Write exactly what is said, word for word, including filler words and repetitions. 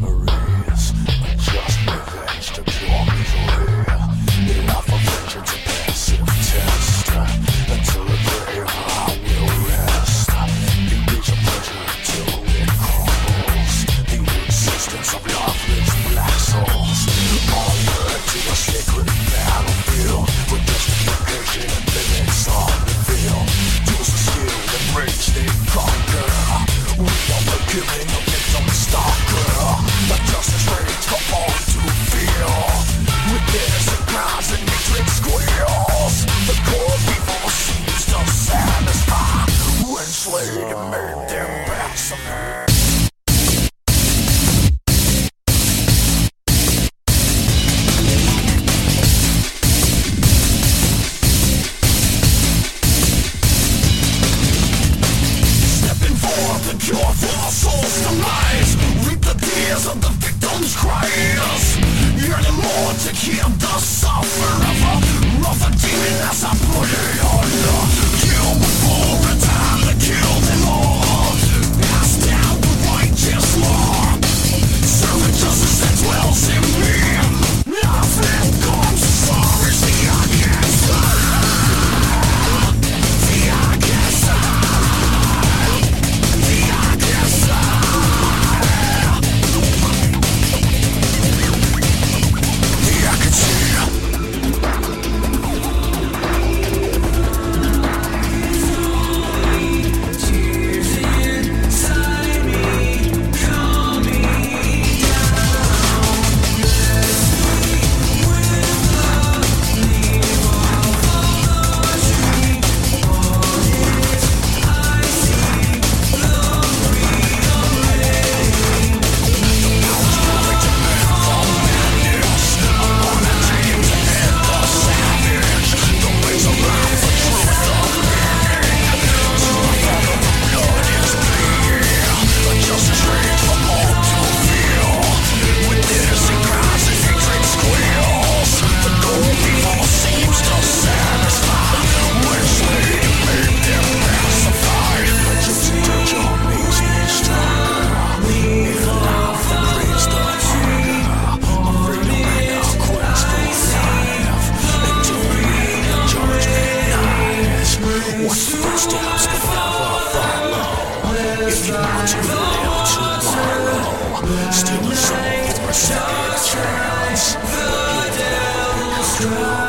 memories, just revenge to pure misery. The life of vengeance, a passive test. Until the grave I will rest. It is a pleasure till it crumbles. The existence of loveless black souls. All led to a sacred battlefield, with justification and limits unrevealed. Use the skill and rage they conquer. We are the giving of victim stalker. The justice rage for all to feel. With innocent cries and hatred squeals. The core people seems to satisfy. When slayed and made them pacify. The cure for our souls to rise. Reap the tears of the victims' cries. Yearning more to heal the sufferer of a demon as I put it on. Kill before the time to kill them all. Pass down the righteous law. Servant justice that dwells in me. Nothing comes as far as the against. What's the footsteps that never follow? If you want to live tomorrow, still a soul for a second chance. But you will be strong.